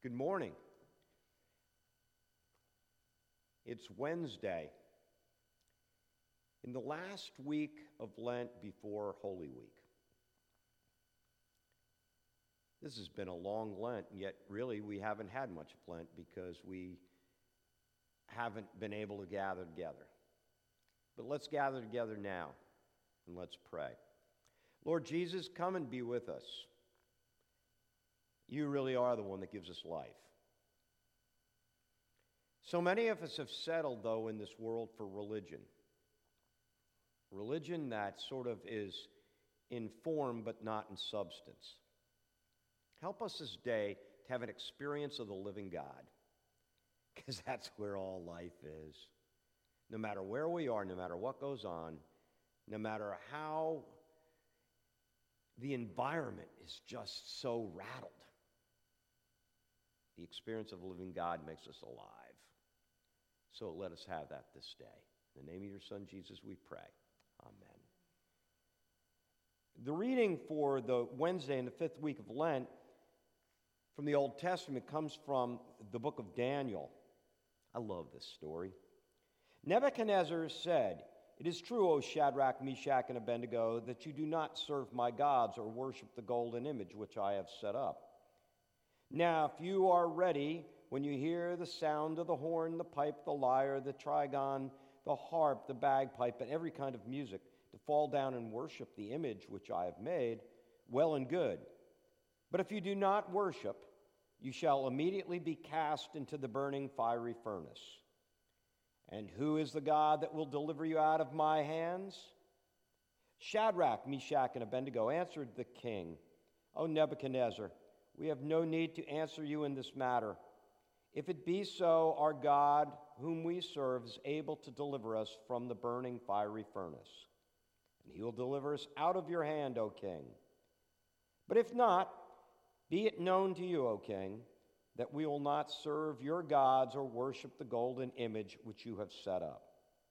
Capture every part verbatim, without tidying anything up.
Good morning. It's Wednesday. In the last week of Lent before Holy Week. This has been a long Lent, and yet really we haven't had much of Lent because we haven't been able to gather together. But let's gather together now, and let's pray. Lord Jesus, come and be with us. You really are the one that gives us life. So many of us have settled, though, in this world for religion. Religion that sort of is in form but not in substance. Help us this day to have an experience of the living God, because that's where all life is. No matter where we are, no matter what goes on, no matter how the environment is just so rattled, the experience of the living God makes us alive. So let us have that this day. In the name of your Son, Jesus, we pray. Amen. The reading for the Wednesday in the fifth week of Lent from the Old Testament comes from the book of Daniel. I love this story. Nebuchadnezzar said, "It is true, O Shadrach, Meshach, and Abednego, that you do not serve my gods or worship the golden image which I have set up. Now, if you are ready, when you hear the sound of the horn, the pipe, the lyre, the trigon, the harp, the bagpipe, and every kind of music, to fall down and worship the image which I have made, well and good. But if you do not worship, you shall immediately be cast into the burning fiery furnace. And who is the God that will deliver you out of my hands?" Shadrach, Meshach, and Abednego answered the king, "O Nebuchadnezzar, we have no need to answer you in this matter. If it be so, our God, whom we serve, is able to deliver us from the burning fiery furnace. And he will deliver us out of your hand, O king. But if not, be it known to you, O king, that we will not serve your gods or worship the golden image which you have set up."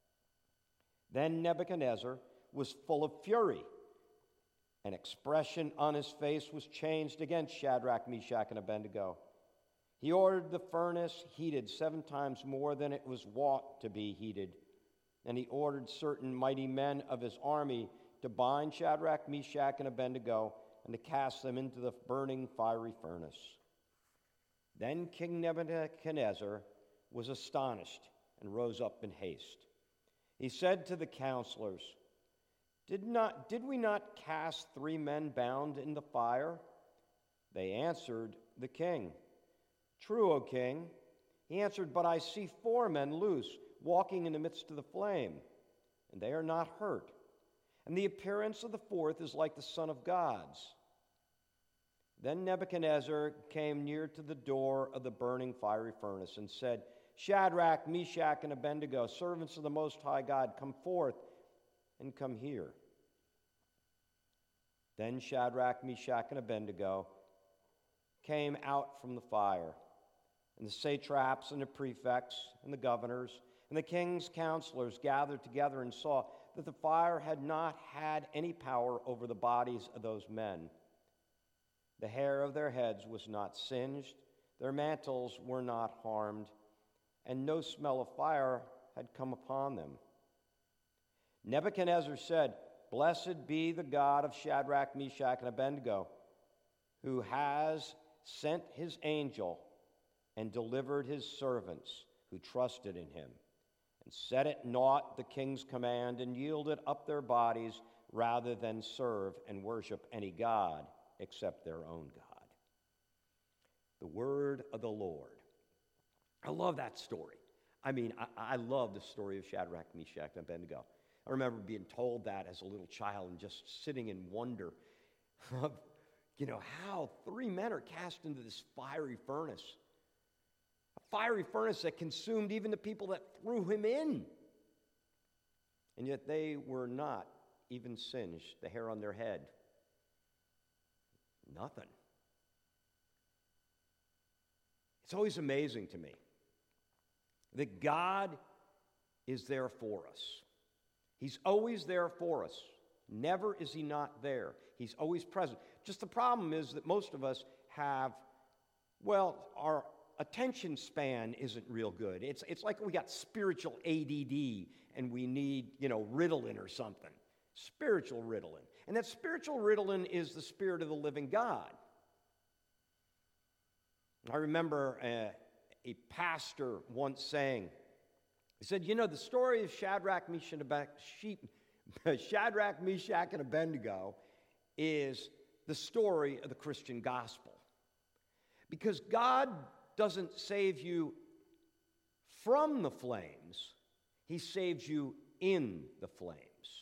Then Nebuchadnezzar was full of fury. An expression on his face was changed against Shadrach, Meshach, and Abednego. He ordered the furnace heated seven times more than it was wont to be heated. And he ordered certain mighty men of his army to bind Shadrach, Meshach, and Abednego and to cast them into the burning fiery furnace. Then King Nebuchadnezzar was astonished and rose up in haste. He said to the counselors, Did not did we not cast three men bound in the fire?" They answered the king, "True, O king." He answered, "But I see four men loose, walking in the midst of the flame, and they are not hurt. And the appearance of the fourth is like the Son of God's." Then Nebuchadnezzar came near to the door of the burning fiery furnace and said, "Shadrach, Meshach, and Abednego, servants of the Most High God, come forth and come here." Then Shadrach, Meshach, and Abednego came out from the fire, and the satraps and the prefects and the governors and the king's counselors gathered together and saw that the fire had not had any power over the bodies of those men. The hair of their heads was not singed, their mantles were not harmed, and no smell of fire had come upon them. Nebuchadnezzar said, "Blessed be the God of Shadrach, Meshach, and Abednego, who has sent his angel and delivered his servants who trusted in him, and set at naught the king's command, and yielded up their bodies rather than serve and worship any god except their own God." The word of the Lord. I love that story. I mean, I, I love the story of Shadrach, Meshach, and Abednego. I remember being told that as a little child and just sitting in wonder of, you know, how three men are cast into this fiery furnace. A fiery furnace that consumed even the people that threw him in. And yet they were not even singed, the hair on their head. Nothing. It's always amazing to me that God is there for us. He's always there for us. Never is he not there. He's always present. Just the problem is that most of us have well, our attention span isn't real good. It's, it's like we got spiritual A D D and we need, you know, Ritalin or something. Spiritual Ritalin. And that spiritual Ritalin is the Spirit of the living God. I remember a, a pastor once saying, he said, you know, the story of Shadrach, Meshach, Shadrach, Meshach, and Abednego is the story of the Christian gospel. Because God doesn't save you from the flames, He saves you in the flames.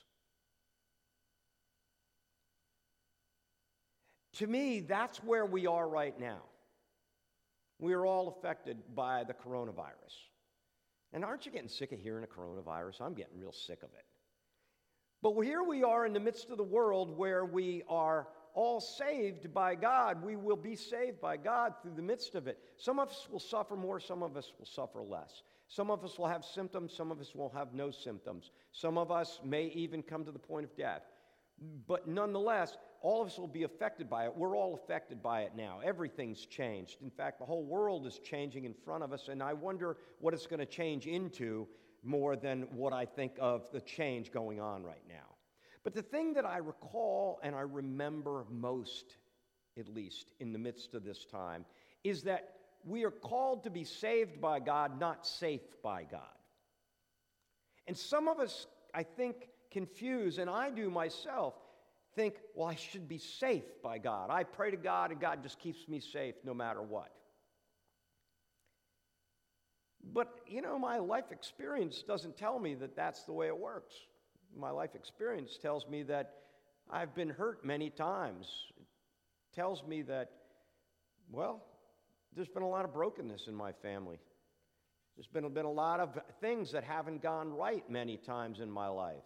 To me, that's where we are right now. We are all affected by the coronavirus. And aren't you getting sick of hearing a coronavirus? I'm getting real sick of it. But here we are in the midst of the world where we are all saved by God. We will be saved by God through the midst of it. Some of us will suffer more, some of us will suffer less. Some of us will have symptoms, some of us will have no symptoms. Some of us may even come to the point of death. But nonetheless, all of us will be affected by it. We're all affected by it now. Everything's changed. In fact, the whole world is changing in front of us, and I wonder what it's going to change into more than what I think of the change going on right now. But the thing that I recall and I remember most, at least in the midst of this time, is that we are called to be saved by God, not safe by God. And some of us, I think, confuse, and I do myself, think, well, I should be safe by God. I pray to God, and God just keeps me safe no matter what. But, you know, my life experience doesn't tell me that that's the way it works. My life experience tells me that I've been hurt many times. It tells me that, well, there's been a lot of brokenness in my family. There's been, been a lot of things that haven't gone right many times in my life.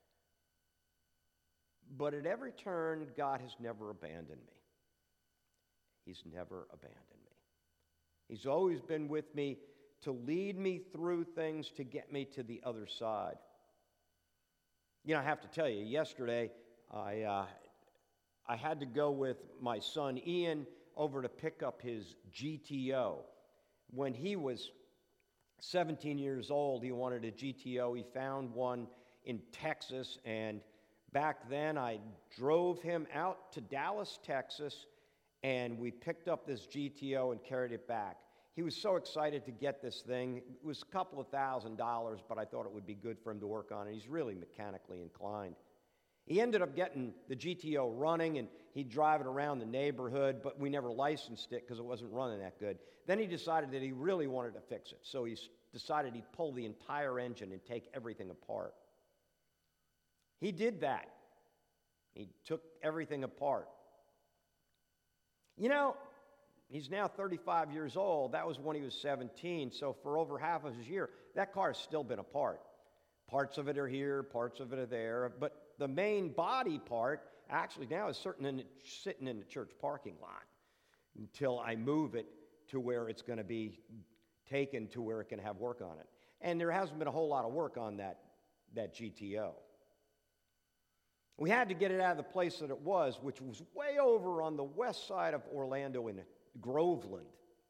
But at every turn, God has never abandoned me. He's never abandoned me. He's always been with me to lead me through things to get me to the other side. You know, I have to tell you, yesterday I, uh, I had to go with my son Ian over to pick up his G T O. When he was seventeen years old, he wanted a G T O. He found one in Texas, and back then I drove him out to Dallas, Texas, and we picked up this G T O and carried it back. He was so excited to get this thing. It was a couple of thousand dollars, but I thought it would be good for him to work on it. He's really mechanically inclined. He ended up getting the G T O running, and he'd drive it around the neighborhood, but we never licensed it because it wasn't running that good. Then he decided that he really wanted to fix it, so he decided he'd pull the entire engine and take everything apart. He did that. He took everything apart. You know, he's now thirty-five years old. That was when he was seventeen, so for over half of his year, that car has still been apart. Parts of it are here, parts of it are there, but the main body part actually now is certain in the, sitting in the church parking lot until I move it to where it's going to be taken to where it can have work on it. And there hasn't been a whole lot of work on that, that G T O. We had to get it out of the place that it was, which was way over on the west side of Orlando in Groveland.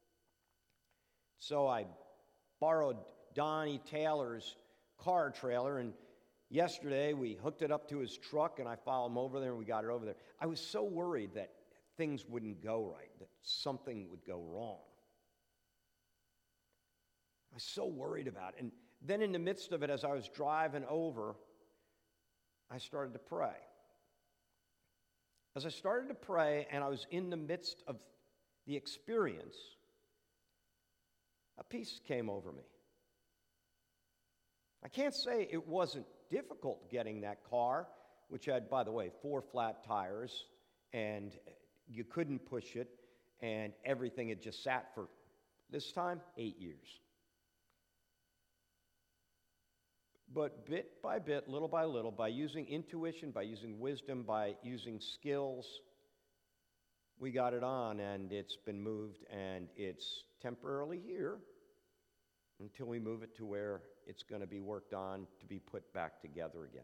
So I borrowed Donnie Taylor's car trailer, and yesterday we hooked it up to his truck, and I followed him over there, and we got it over there. I was so worried that things wouldn't go right, that something would go wrong. I was so worried about it. And then in the midst of it, as I was driving over, I started to pray. As I started to pray, and I was in the midst of the experience, a peace came over me. I can't say it wasn't difficult getting that car, which had, by the way, four flat tires, and you couldn't push it, and everything had just sat for, this time, eight years. But bit by bit, little by little, by using intuition, by using wisdom, by using skills, we got it on, and it's been moved, and it's temporarily here until we move it to where it's going to be worked on to be put back together again.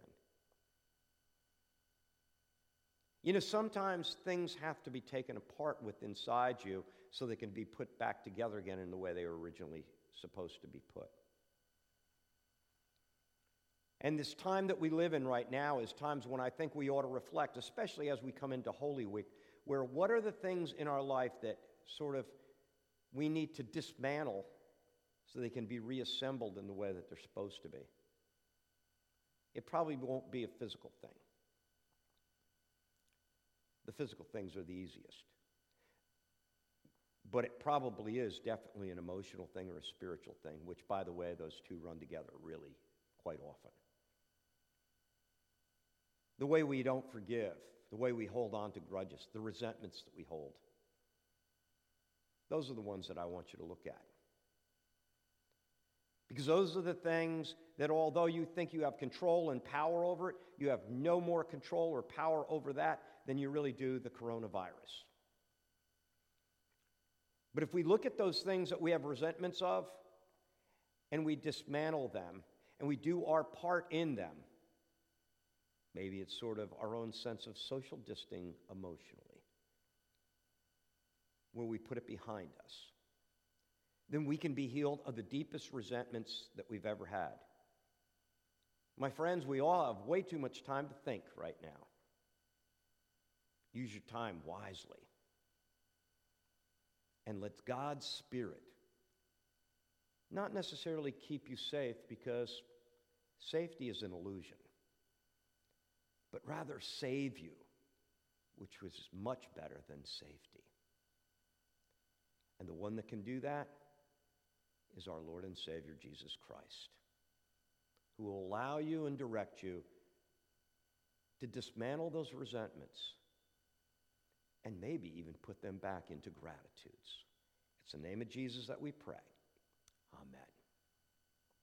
You know, sometimes things have to be taken apart with inside you so they can be put back together again in the way they were originally supposed to be put. And this time that we live in right now is times when I think we ought to reflect, especially as we come into Holy Week, where what are the things in our life that sort of we need to dismantle so they can be reassembled in the way that they're supposed to be. It probably won't be a physical thing. The physical things are the easiest. But it probably is definitely an emotional thing or a spiritual thing, which, by the way, those two run together really quite often. The way we don't forgive, the way we hold on to grudges, the resentments that we hold. Those are the ones that I want you to look at. Because those are the things that although you think you have control and power over it, you have no more control or power over that than you really do the coronavirus. But if we look at those things that we have resentments of, and we dismantle them, and we do our part in them, maybe it's sort of our own sense of social distancing emotionally, where we put it behind us, then we can be healed of the deepest resentments that we've ever had. My friends, we all have way too much time to think right now. Use your time wisely. And let God's Spirit not necessarily keep you safe, because safety is an illusion, but rather save you, which was much better than safety. And the one that can do that is our Lord and Savior, Jesus Christ, who will allow you and direct you to dismantle those resentments and maybe even put them back into gratitudes. It's the name of Jesus that we pray.